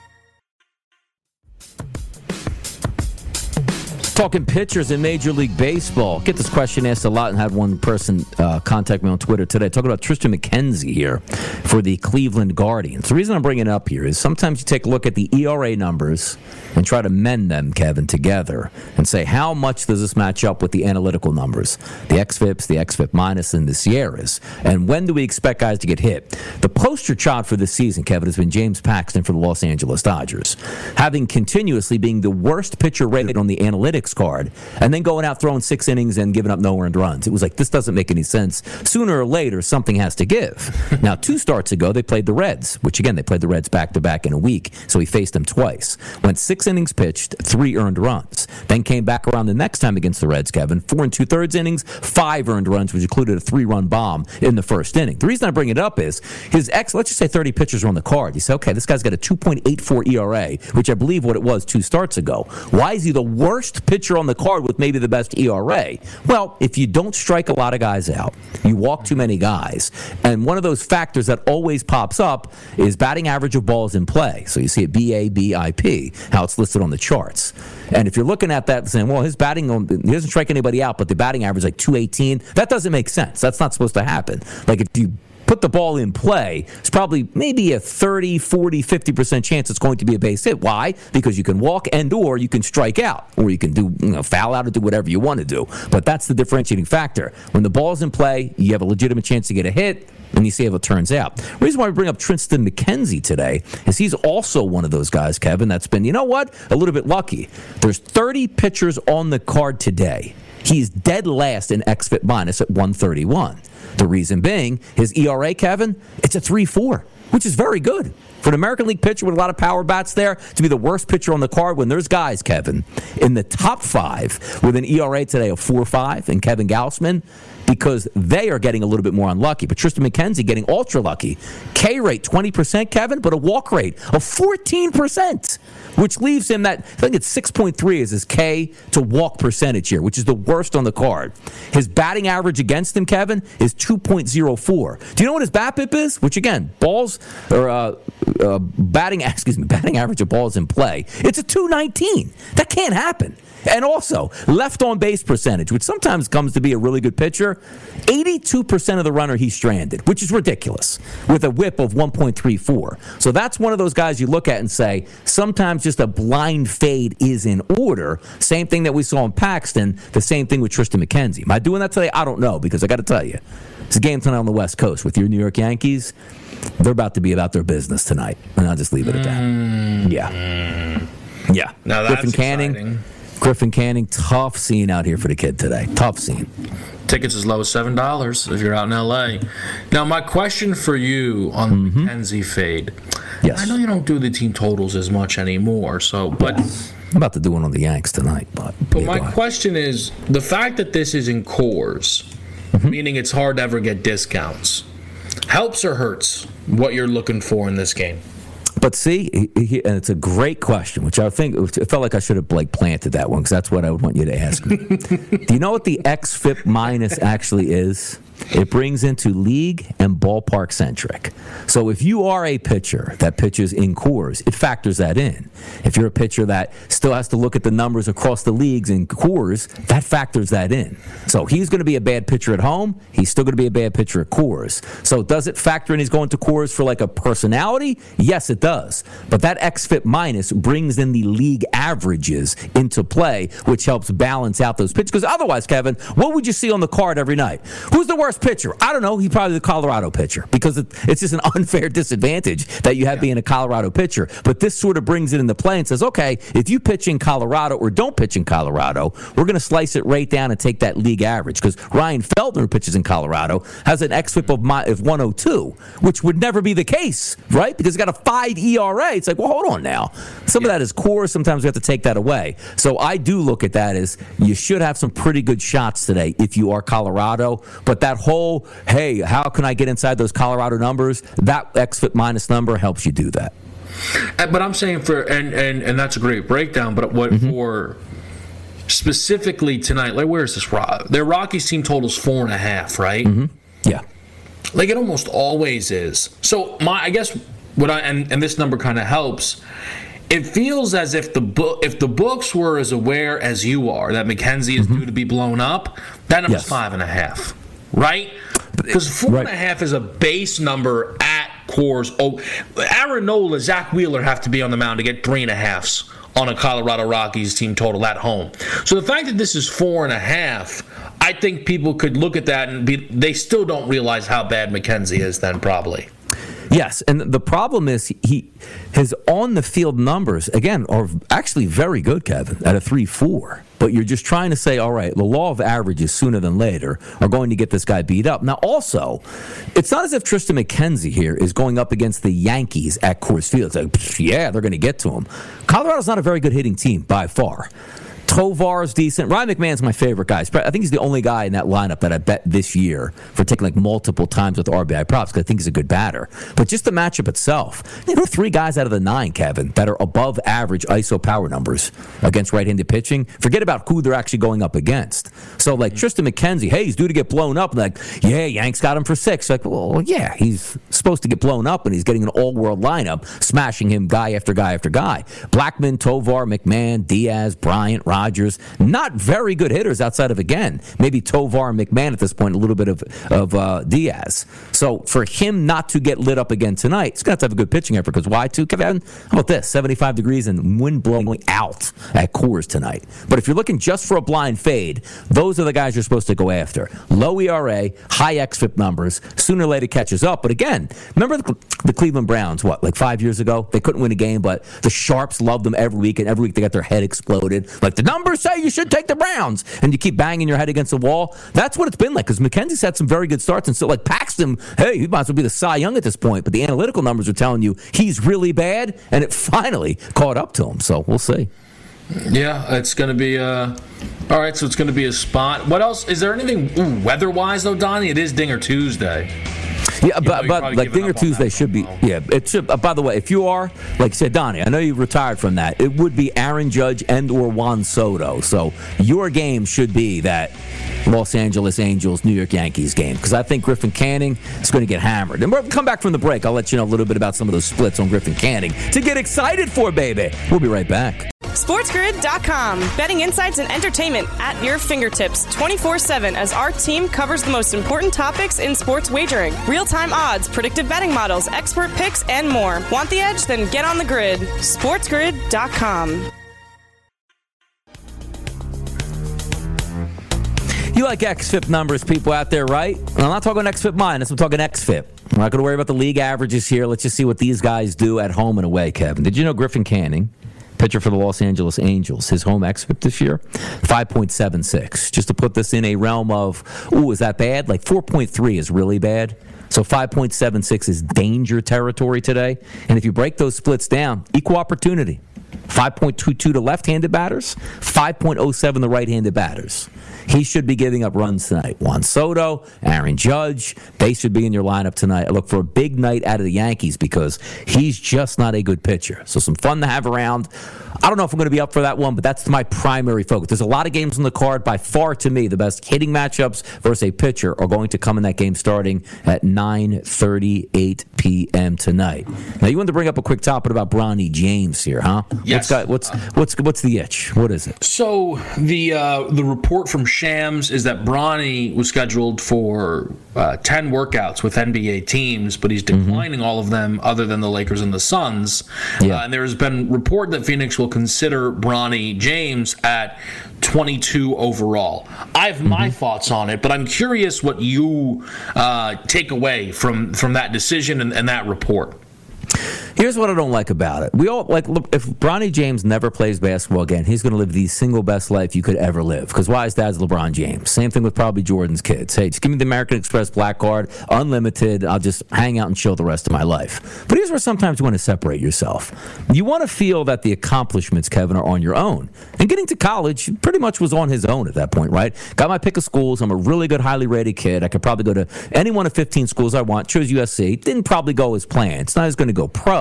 Talking pitchers in Major League Baseball. Get this question asked a lot and had one person uh, contact me on Twitter today. Talking about Tristan McKenzie here for the Cleveland Guardians. The reason I'm bringing it up here is sometimes you take a look at the E R A numbers and try to mend them, Kevin, together and say how much does this match up with the analytical numbers, the X F I Ps, the X F I P minus, and the Sierras, and when do we expect guys to get hit? The poster child for this season, Kevin, has been James Paxton for the Los Angeles Dodgers, having continuously being the worst pitcher rated on the analytics card, and then going out throwing six innings and giving up no earned runs. It was like, this doesn't make any sense. Sooner or later, something has to give. Now, two starts ago, they played the Reds, which again, they played the Reds back-to-back in a week, so he faced them twice. Went six innings pitched, three earned runs. Then came back around the next time against the Reds, Kevin, four and two-thirds innings, five earned runs, which included a three-run bomb in the first inning. The reason I bring it up is his ex, let's just say thirty pitchers are on the card. You say, okay, this guy's got a two point eight four E R A, which I believe what it was two starts ago. Why is he the worst pitcher on the card with maybe the best E R A? Well, if you don't strike a lot of guys out, you walk too many guys, and one of those factors that always pops up is batting average of balls in play. So you see it B A B I P, how it's listed on the charts. And if you're looking at that and saying, well, his batting, he doesn't strike anybody out, but the batting average is like two eighteen, that doesn't make sense. That's not supposed to happen. Like if you put the ball in play, it's probably maybe a thirty, forty, fifty percent chance it's going to be a base hit. Why? Because you can walk and or you can strike out, or you can do, you know, foul out or do whatever you want to do. But that's the differentiating factor. When the ball's in play, you have a legitimate chance to get a hit, and you see how it turns out. The reason why we bring up Tristan McKenzie today is he's also one of those guys, Kevin, that's been, you know what, a little bit lucky. There's thirty pitchers on the card today. He's dead last in X F I P minus at one thirty-one. The reason being, his E R A, Kevin, it's a three four, which is very good. For an American League pitcher with a lot of power bats there, to be the worst pitcher on the card when there's guys, Kevin, in the top five with an E R A today of four five and Kevin Gausman, because they are getting a little bit more unlucky. But Tristan McKenzie getting ultra lucky. K rate twenty percent, Kevin, but a walk rate of fourteen percent, which leaves him that, I think it's six point three is his K to walk percentage here, which is the worst on the card. His batting average against him, Kevin, is two point oh four. Do you know what his BABIP is? Which again, balls or uh, uh, batting, excuse me, batting average of balls in play. It's a two nineteen. That can't happen. And also, left on base percentage, which sometimes comes to be a really good pitcher, eighty-two percent of the runner he's stranded, which is ridiculous, with a whip of one point three four. So that's one of those guys you look at and say, sometimes just a blind fade is in order. Same thing that we saw in Paxton, the same thing with Tristan McKenzie. Am I doing that today? I don't know, because I got to tell you, it's a game tonight on the West Coast with your New York Yankees. They're about to be about their business tonight, and I'll just leave it at that. Mm. Yeah. Yeah. Now that's Griffin Canning. exciting. Griffin Canning, tough scene out here for the kid today. Tough scene. Tickets as low as seven dollars if you're out in L A. Now, my question for you on the mm-hmm. McKenzie fade. Yes. I know you don't do the team totals as much anymore, so but I'm about to do one on the Yanks tonight. But, but my question is, the fact that this is in cores, mm-hmm. meaning it's hard to ever get discounts, helps or hurts what you're looking for in this game? But see, he, he, and it's a great question, which I think it felt like I should have like planted that one, because that's what I would want you to ask me. Do you know what the X F I P minus actually is? It brings into league and ballpark centric. So if you are a pitcher that pitches in cores, it factors that in. If you're a pitcher that still has to look at the numbers across the leagues in cores, that factors that in. So he's going to be a bad pitcher at home. He's still going to be a bad pitcher at cores. So does it factor in he's going to cores for like a personality? Yes, it does. But that X F I P minus brings in the league averages into play, which helps balance out those pitches. Because otherwise, Kevin, what would you see on the card every night? Who's the worst pitcher? I don't know. He's probably the Colorado pitcher, because it, it's just an unfair disadvantage that you have yeah. being a Colorado pitcher. But this sort of brings it into play and says, okay, if you pitch in Colorado or don't pitch in Colorado, we're going to slice it right down and take that league average. Because Ryan Feltner, who pitches in Colorado, has an X F I P of, my, of one oh two, which would never be the case, right? Because he's got a five E R A. It's like, well, hold on now. Some yeah. of that is core. Sometimes we have to take that away. So I do look at that as you should have some pretty good shots today if you are Colorado. But that whole, hey, how can I get inside those Colorado numbers? That X F I P minus number helps you do that. But I'm saying for and and, and that's a great breakdown. But what mm-hmm. for specifically tonight? Like, where is this? Their Rockies team total's four and a half, right? Mm-hmm. Yeah, like it almost always is. So my, I guess what I and, and this number kind of helps. It feels as if the book, if the books were as aware as you are that McKenzie is mm-hmm. due to be blown up, that number's yes. five and a half, right? Because four right. and a half is a base number at Coors. Oh, Aaron Nola, Zach Wheeler have to be on the mound to get three and a halves on a Colorado Rockies team total at home. So the fact that this is four and a half, I think people could look at that and be, they still don't realize how bad McKenzie is then probably. Yes, and the problem is he his on-the-field numbers, again, are actually very good, Kevin, at a three four. But you're just trying to say, all right, the law of averages sooner than later are going to get this guy beat up. Now, also, it's not as if Tristan McKenzie here is going up against the Yankees at Coors Field. It's like, yeah, they're going to get to him. Colorado's not a very good hitting team by far. Tovar's decent. Ryan McMahon's my favorite guy. I think he's the only guy in that lineup that I bet this year for taking like multiple times with R B I props because I think he's a good batter. But just the matchup itself, you know, three guys out of the nine, Kevin, that are above average I S O power numbers against right-handed pitching. Forget about who they're actually going up against. So like Tristan McKenzie, hey, he's due to get blown up. Like, yeah, Yanks got him for six. Like, well, yeah, he's supposed to get blown up, and he's getting an all-world lineup, smashing him guy after guy after guy. Blackmon, Tovar, McMahon, Diaz, Bryant, Rogers, not very good hitters outside of, again, maybe Tovar and McMahon at this point, a little bit of, of uh, Diaz. So for him not to get lit up again tonight, he's going to have to have a good pitching effort because why too, Kevin? How about this? seventy-five degrees and wind blowing out at Coors tonight. But if you're looking just for a blind fade, those are the guys you're supposed to go after. Low E R A, high X F I P numbers, sooner or later catches up. But again, remember the, the Cleveland Browns, what, like five years ago? They couldn't win a game, but the Sharps loved them every week, and every week they got their head exploded. Like, the numbers say you should take the Browns, and you keep banging your head against the wall. That's what it's been like, because McKenzie's had some very good starts, and so, like, Paxton, hey, he might as well be the Cy Young at this point, but the analytical numbers are telling you he's really bad, and it finally caught up to him, so we'll see. Yeah, it's going to be uh all right, so it's going to be a spot. What else? Is there anything ooh, weather-wise, though, Donnie? It is Dinger Tuesday. Yeah, you but, but like Dinger Tuesday should be, yeah, it should. Uh, by the way, if you are, like you said, Donnie, I know you retired from that, it would be Aaron Judge and or Juan Soto. So your game should be that Los Angeles Angels, New York Yankees game, because I think Griffin Canning is going to get hammered. And we'll come back from the break. I'll let you know a little bit about some of those splits on Griffin Canning to get excited for, baby. We'll be right back. SportsGrid dot com. Betting insights and entertainment at your fingertips twenty-four seven as our team covers the most important topics in sports wagering. Real-time odds, predictive betting models, expert picks, and more. Want the edge? Then get on the grid. SportsGrid dot com. You like X F I P numbers, people out there, right? I'm not talking X F I P minus, I'm talking X F I P. I'm not going to worry about the league averages here. Let's just see what these guys do at home and away, Kevin. Did you know Griffin Canning, pitcher for the Los Angeles Angels, his home X F I P this year, five point seven six. Just to put this in a realm of, ooh, is that bad? Like four point three is really bad. So five point seven six is danger territory today. And if you break those splits down, equal opportunity. five point two two to left-handed batters, five point oh seven to right-handed batters. He should be giving up runs tonight. Juan Soto, Aaron Judge, they should be in your lineup tonight. I look for a big night out of the Yankees because he's just not a good pitcher. So some fun to have around. I don't know if I'm going to be up for that one, but that's my primary focus. There's a lot of games on the card. By far, to me, the best hitting matchups versus a pitcher are going to come in that game starting at nine thirty-eight p.m. tonight. Now, you wanted to bring up a quick topic about Bronny James here, huh? Yes. What's, got, what's what's what's the itch? What is it? So the uh, the report from Shams is that Bronny was scheduled for uh, ten workouts with N B A teams, but he's declining mm-hmm. all of them other than the Lakers and the Suns. Yeah. Uh, and there has been report that Phoenix will consider Bronny James at twenty-two overall. I have my mm-hmm. thoughts on it, but I'm curious what you uh, take away from, from that decision and, and that report. Here's what I don't like about it. We all like look, if Bronny James never plays basketball again, he's going to live the single best life you could ever live. Because why? His dad's LeBron James. Same thing with probably Jordan's kids. Hey, just give me the American Express Black Card, unlimited. I'll just hang out and chill the rest of my life. But here's where sometimes you want to separate yourself. You want to feel that the accomplishments, Kevin, are on your own. And getting to college pretty much was on his own at that point, right? Got my pick of schools. I'm a really good, highly rated kid. I could probably go to any one of fifteen schools I want. Chose U S C. Didn't probably go as planned. It's not as going to go pro.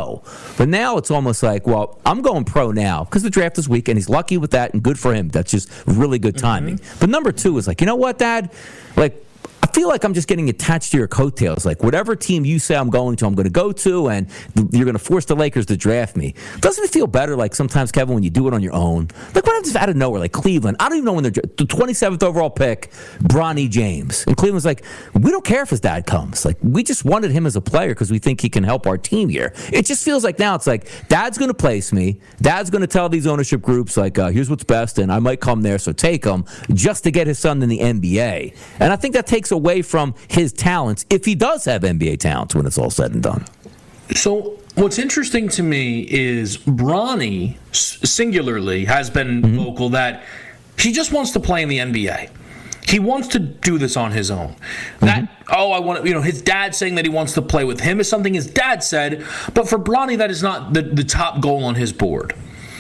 pro. But now it's almost like, well, I'm going pro now because the draft is weak, and he's lucky with that, and good for him. That's just really good timing. Mm-hmm. But number two is like, you know what, Dad? Like, I feel like I'm just getting attached to your coattails. Like, whatever team you say I'm going to, I'm going to go to, and you're going to force the Lakers to draft me. Doesn't it feel better, like, sometimes, Kevin, when you do it on your own? Like, what if out of nowhere, like Cleveland, I don't even know when they're the twenty-seventh overall pick, Bronny James. And Cleveland's like, we don't care if his dad comes. Like, we just wanted him as a player because we think he can help our team here. It just feels like now it's like, Dad's going to place me. Dad's going to tell these ownership groups, like, uh, here's what's best, and I might come there, so take him, just to get his son in the N B A. And I think that takes away from his talents, if he does have N B A talents when it's all said and done. So what's interesting to me is Bronny singularly has been mm-hmm. vocal that he just wants to play in the N B A. He wants to do this on his own. Mm-hmm. That oh, I want to, you know, his dad saying that he wants to play with him is something his dad said, but for Bronny, that is not the, the top goal on his board.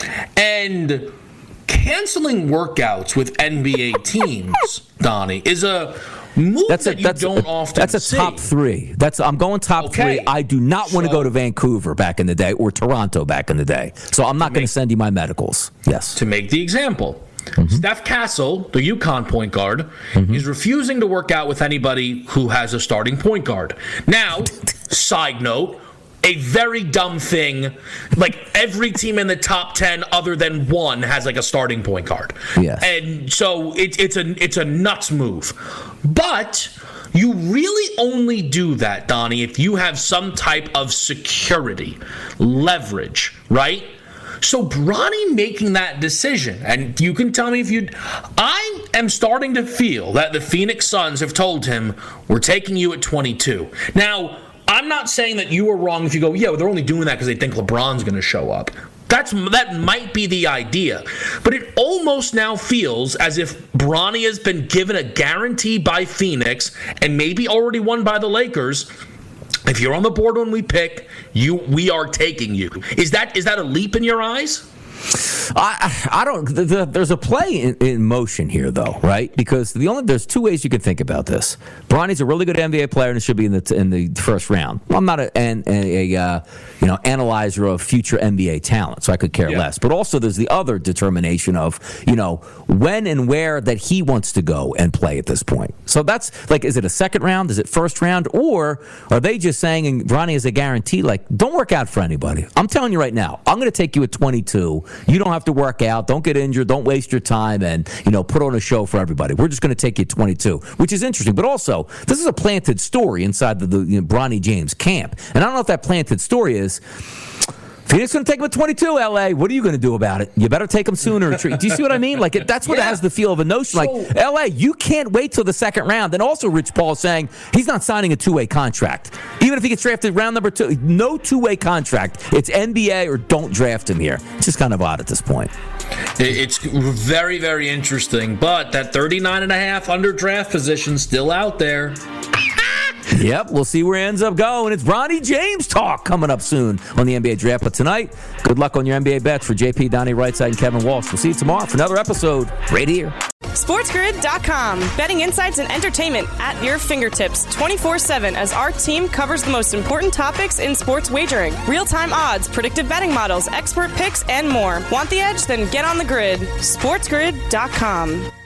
And canceling workouts with N B A teams, Donnie, is a move that's a, that you that's don't a, often That's a see. top three. That's I'm going top okay. three. I do not want to so, go to Vancouver back in the day or Toronto back in the day. So I'm not going to send you my medicals. Yes. To make the example, mm-hmm. Steph Castle, the UConn point guard, mm-hmm. is refusing to work out with anybody who has a starting point guard. Now, side note, a very dumb thing. Like, every team in the top ten other than one has like a starting point guard. Yes. And so it, it's a it's a nuts move. But you really only do that, Donnie, if you have some type of security, leverage, right? So Bronny making that decision, and you can tell me if you... I am starting to feel that the Phoenix Suns have told him, we're taking you at twenty-two. Now, I'm not saying that you were wrong if you go, yeah, well, they're only doing that because they think LeBron's going to show up. That's That might be the idea. But it almost now feels as if Bronny has been given a guarantee by Phoenix and maybe already won by the Lakers. If you're on the board when we pick, you we are taking you. Is that is that a leap in your eyes? I I don't. The, the, there's a play in, in motion here, though, right? Because the only there's two ways you can think about this. Bronny's a really good N B A player and it should be in the in the first round. I'm not a, an, a, a uh, you know analyzer of future N B A talent, so I could care yeah. less. But also, there's the other determination of you know when and where that he wants to go and play at this point. So that's like, is it a second round? Is it first round? Or are they just saying, and Bronny is a guarantee, like, don't work out for anybody. I'm telling you right now, I'm going to take you at twenty-two. You don't have to work out. Don't get injured. Don't waste your time and, you know, put on a show for everybody. We're just going to take you at twenty-two, which is interesting. But also, this is a planted story inside the, the you know, Bronny James camp. And I don't know if that planted story is, Phoenix going to take him at twenty-two, L A. What are you going to do about it? You better take him sooner. Do you see what I mean? Like, it, that's what yeah. it has the feel of a notion. Like, so, L A, you can't wait till the second round. And also, Rich Paul saying he's not signing a two-way contract. Even if he gets drafted round number two, no two-way contract. It's N B A or don't draft him here. It's just kind of odd at this point. It's very, very interesting. But that thirty-nine and a half under draft position still out there. Yep, we'll see where it ends up going. It's Bronny James talk coming up soon on the N B A Draft. But tonight, good luck on your N B A bets for J P, Donnie Rightside, and Kevin Walsh. We'll see you tomorrow for another episode right here. SportsGrid dot com. Betting insights and entertainment at your fingertips twenty-four seven as our team covers the most important topics in sports wagering. Real-time odds, predictive betting models, expert picks, and more. Want the edge? Then get on the grid. SportsGrid dot com.